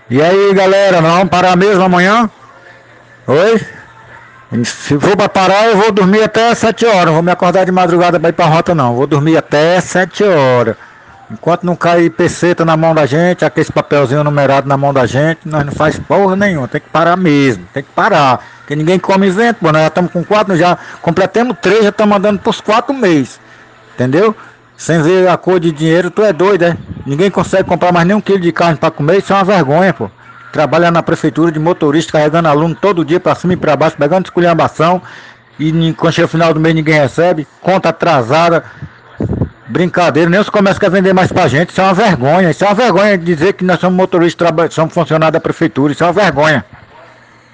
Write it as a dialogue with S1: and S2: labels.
S1: E aí, galera, nós vamos parar mesmo amanhã? Oi? Se for pra parar, eu vou dormir até 7 horas. Não vou me acordar de madrugada pra ir pra rota, não. Vou dormir até 7 horas. Enquanto não cair peceta na mão da gente, aquele papelzinho numerado na mão da gente, nós não faz porra nenhuma. Tem que parar mesmo. Tem que parar. Porque ninguém come isento, pô. Nós já estamos com 4, já completamos 3, já estamos andando pros 4 meses. Entendeu? Sem ver a cor de dinheiro, tu é doido, é? Ninguém consegue comprar mais nem um quilo de carne pra comer, isso é uma vergonha, pô. Trabalha na prefeitura de motorista, carregando aluno todo dia pra cima e pra baixo, pegando esculhambação. E quando chega o final do mês ninguém recebe, conta atrasada, brincadeira, nem os comércios querem vender mais pra gente, isso é uma vergonha. Isso é uma vergonha dizer que nós somos motoristas, somos funcionários da prefeitura, isso é uma vergonha.